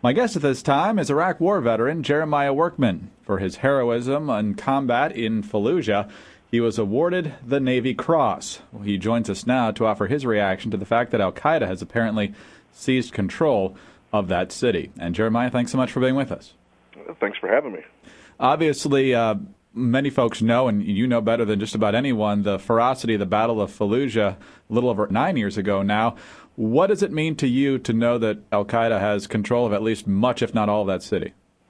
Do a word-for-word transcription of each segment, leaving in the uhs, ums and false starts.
My guest at this time is Iraq War veteran Jeremiah Workman. For his heroism in combat in Fallujah, he was awarded the Navy Cross. He joins us now to offer his reaction to the fact that al-Qaeda has apparently seized control of that city. And Jeremiah, thanks so much for being with us. Thanks for having me. Obviously, uh, many folks know, and you know better than just about anyone, the ferocity of the Battle of Fallujah a little over nine years ago now. What does it mean to you to know that al-Qaeda has control of at least much, if not all, of that city?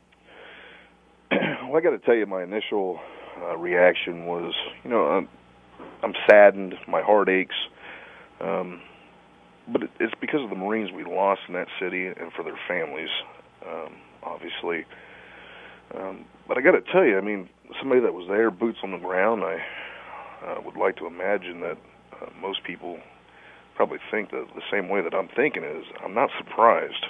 Well, I got to tell you, my initial uh, reaction was, you know, I'm, I'm saddened, my heart aches, um, but it, it's because of the Marines we lost in that city and for their families, um, obviously. Um, but I got to tell you, I mean, somebody that was there, boots on the ground, I uh, would like to imagine that uh, most people probably think that the same way that I'm thinking is, I'm not surprised.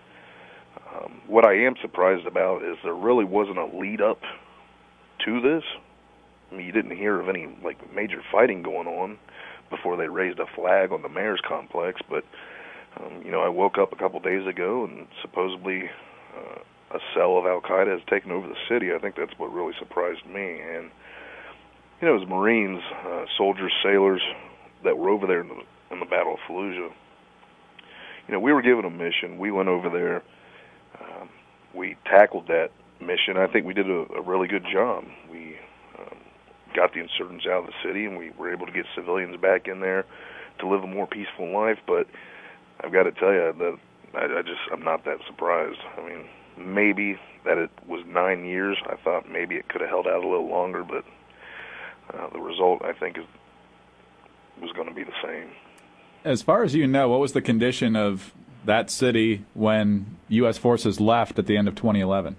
Um, what I am surprised about is there really wasn't a lead-up to this. I mean, you didn't hear of any, like, major fighting going on before they raised a flag on the mayor's complex, but, um, you know, I woke up a couple days ago and supposedly uh, a cell of al-Qaeda has taken over the city. I think that's what really surprised me. And, you know, as Marines, uh, soldiers, sailors that were over there in the in the Battle of Fallujah, you know, we were given a mission. We went over there. Um, we tackled that mission. I think we did a, a really good job. We um, got the insurgents out of the city, and we were able to get civilians back in there to live a more peaceful life. But I've got to tell you that I, I just I'm not that surprised. I mean, maybe that it was nine years. I thought maybe it could have held out a little longer, but uh, the result, I think, is was going to be the same. As far as you know, what was the condition of that city when U S forces left at the end of twenty eleven?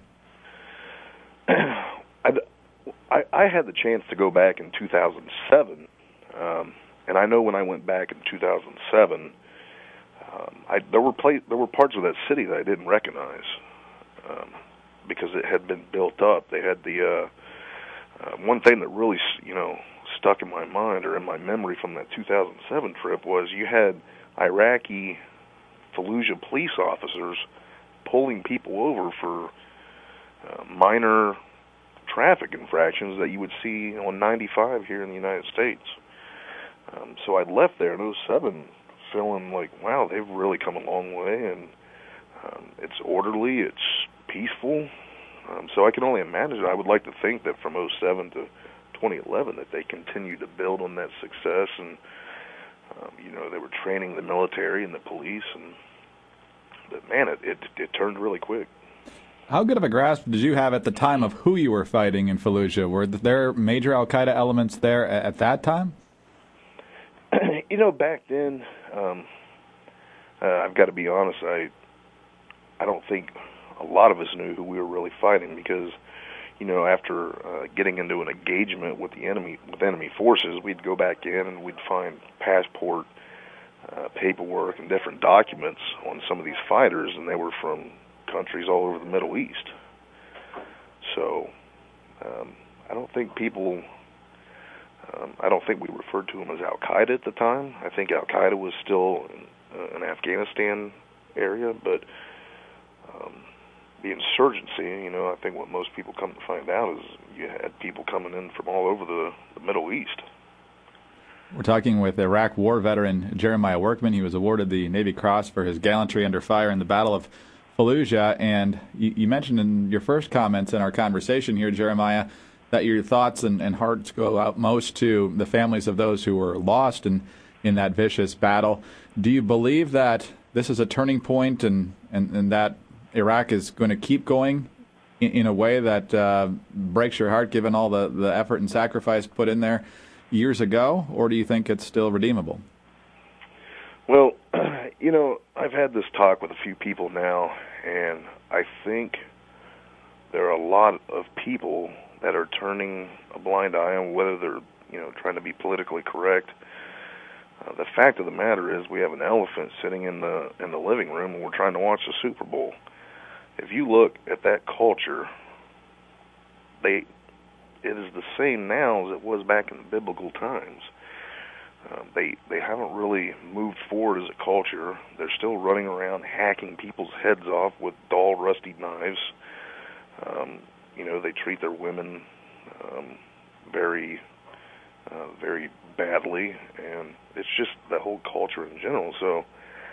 I, I, I had the chance to go back in two thousand seven, um, and I know when I went back in two thousand seven, um, I, there were pla- there were parts of that city that I didn't recognize um, because it had been built up. They had the uh, uh, one thing that really, you know, stuck in my mind or in my memory from that two thousand seven trip was you had Iraqi Fallujah police officers pulling people over for uh, minor traffic infractions that you would see on ninety-five here in the United States. Um, so I left there in oh seven feeling like, wow, they've really come a long way, and um, it's orderly, it's peaceful. Um, so I can only imagine. I would like to think that from oh seven to twenty eleven that they continued to build on that success, and um, you know, they were training the military and the police, and but man, it, it it turned really quick. How good of a grasp did you have at the time of who you were fighting in Fallujah? Were there major al-Qaeda elements there at, at that time? You know, back then, um, uh, I've got to be honest, I I don't think a lot of us knew who we were really fighting because, you know, after uh, getting into an engagement with the enemy, with enemy forces, we'd go back in and we'd find passport uh, paperwork and different documents on some of these fighters, and they were from countries all over the Middle East. So um, I don't think people, um, I don't think we referred to them as al-Qaeda at the time. I think al-Qaeda was still in, uh, an Afghanistan area, but um, the insurgency, you know, I think what most people come to find out is you had people coming in from all over the, the Middle East. We're talking with Iraq War veteran Jeremiah Workman. He was awarded the Navy Cross for his gallantry under fire in the Battle of Fallujah. And you, you mentioned in your first comments in our conversation here, Jeremiah, that your thoughts and, and hearts go out most to the families of those who were lost in, in that vicious battle. Do you believe that this is a turning point and, and, and that Iraq is going to keep going in, in a way that uh, breaks your heart, given all the, the effort and sacrifice put in there years ago, or do you think it's still redeemable? Well, you know, I've had this talk with a few people now, and I think there are a lot of people that are turning a blind eye on whether they're, you know, trying to be politically correct. Uh, the fact of the matter is we have an elephant sitting in the in the living room and we're trying to watch the Super Bowl. If you look at that culture, they it is the same now as it was back in biblical times. Um, they they haven't really moved forward as a culture. They're still running around hacking people's heads off with dull, rusty knives. Um, you know, they treat their women um, very, uh, very badly, and it's just the whole culture in general. So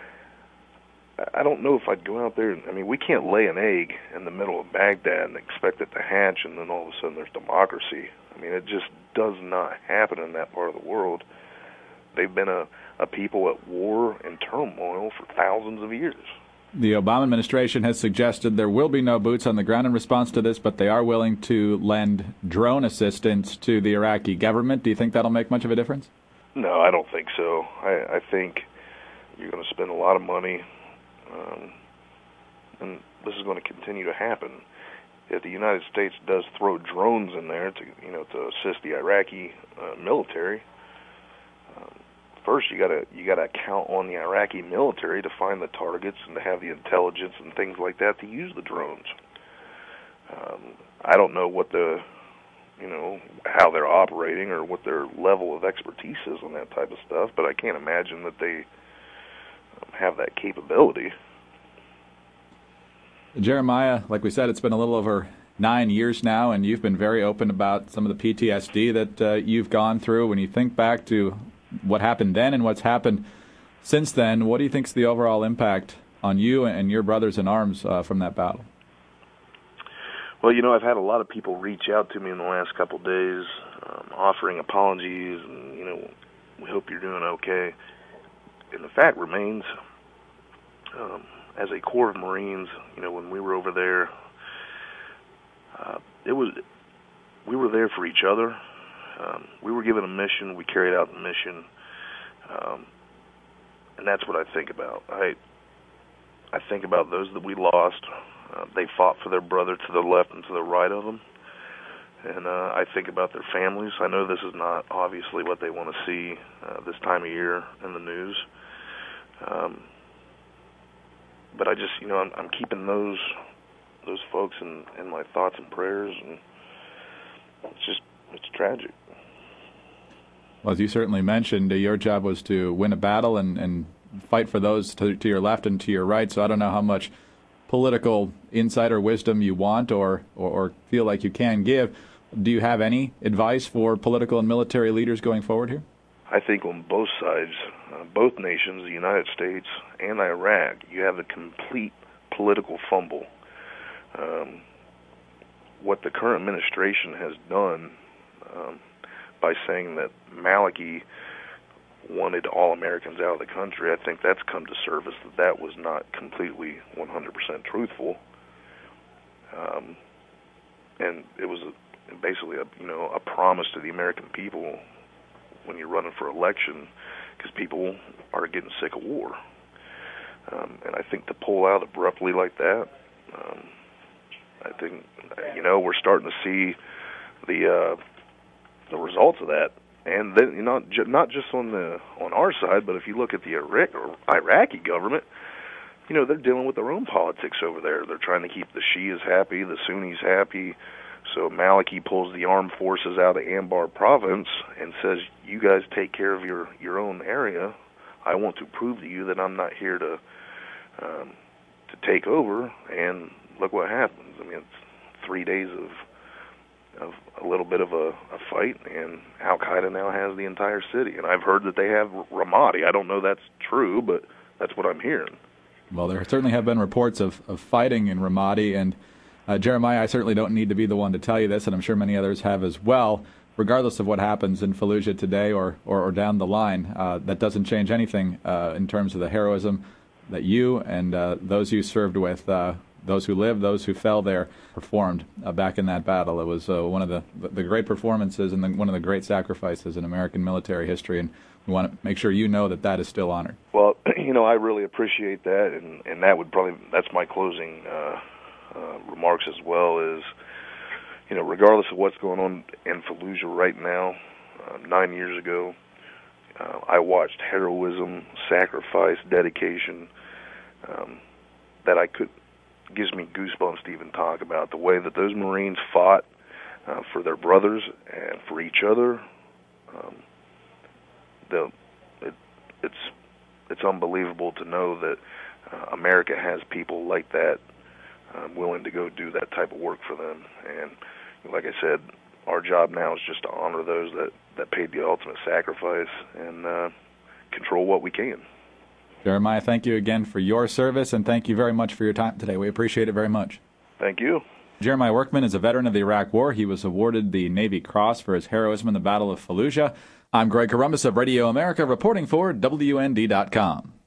I don't know if I'd go out there. I mean, we can't lay an egg in the middle of Baghdad and expect it to hatch, and then all of a sudden there's democracy. I mean, it just does not happen in that part of the world. They've been a, a people at war and turmoil for thousands of years. The Obama administration has suggested there will be no boots on the ground in response to this, but they are willing to lend drone assistance to the Iraqi government. Do you think that'll make much of a difference? No, I don't think so. I, I think you're going to spend a lot of money, um, and this is going to continue to happen. If the United States does throw drones in there to, you know, to assist the Iraqi uh, military, um, first you got to you got to count on the Iraqi military to find the targets and to have the intelligence and things like that to use the drones. Um, I don't know what the, you know, how they're operating or what their level of expertise is on that type of stuff, but I can't imagine that they um, have that capability. Jeremiah, like we said, it's been a little over nine years now, and you've been very open about some of the P T S D that uh, you've gone through. When you think back to what happened then and what's happened since then, what do you think is the overall impact on you and your brothers in arms uh, from that battle? Well, you know, I've had a lot of people reach out to me in the last couple of days, um, offering apologies, and, you know, we hope you're doing okay. And the fact remains, um, as a Corps of Marines, you know, when we were over there, uh, it was we were there for each other. Um, we were given a mission. We carried out the mission, um, and that's what I think about. I I think about those that we lost. Uh, they fought for their brother to the left and to the right of them, and uh, I think about their families. I know this is not obviously what they want to see uh, this time of year in the news. Um, But I just, you know, I'm, I'm keeping those those folks in, in my thoughts and prayers, and it's just, it's tragic. Well, as you certainly mentioned, uh, your job was to win a battle and, and fight for those to, to your left and to your right, so I don't know how much political insight or wisdom you want or, or, or feel like you can give. Do you have any advice for political and military leaders going forward here? I think on both sides, uh, both nations, the United States and Iraq, you have a complete political fumble. Um, what the current administration has done um, by saying that Maliki wanted all Americans out of the country, I think that's come to surface that that was not completely one hundred percent truthful. Um, and it was a, basically a, you know, a promise to the American people when you're running for election, because people are getting sick of war. Um, and I think to pull out abruptly like that, um, I think, you know, we're starting to see the uh, the results of that. And then, you know, not just on the on our side, but if you look at the Iraq, or Iraqi government, you know, they're dealing with their own politics over there. They're trying to keep the Shias happy, the Sunnis happy. So Maliki pulls the armed forces out of Anbar province and says, you guys take care of your, your own area. I want to prove to you that I'm not here to um, to take over. And look what happens. I mean, it's three days of of a little bit of a, a fight, and Al-Qaeda now has the entire city. And I've heard that they have Ramadi. I don't know that's true, but that's what I'm hearing. Well, there certainly have been reports of, of fighting in Ramadi, and uh, Jeremiah, I certainly don't need to be the one to tell you this, and I'm sure many others have as well. Regardless of what happens in Fallujah today or, or, or down the line, uh, that doesn't change anything uh, in terms of the heroism that you and uh, those you served with, uh, those who lived, those who fell there, performed uh, back in that battle. It was uh, one of the, the great performances and the, one of the great sacrifices in American military history, and we want to make sure you know that that is still honored. Well, you know, I really appreciate that, and, and that would probably, that's my closing uh, uh, remarks as well, is, you know, regardless of what's going on in Fallujah right now, uh, nine years ago, uh, I watched heroism, sacrifice, dedication, um, that I could, gives me goosebumps to even talk about. The way that those Marines fought uh, for their brothers and for each other, um, they'll, it, it's it's unbelievable to know that uh, America has people like that um, willing to go do that type of work for them. And like I said, our job now is just to honor those that, that paid the ultimate sacrifice and uh, control what we can. Jeremiah, thank you again for your service, and thank you very much for your time today. We appreciate it very much. Thank you. Jeremiah Workman is a veteran of the Iraq War. He was awarded the Navy Cross for his heroism in the Battle of Fallujah. I'm Greg Corombos of Radio America, reporting for W N D dot com.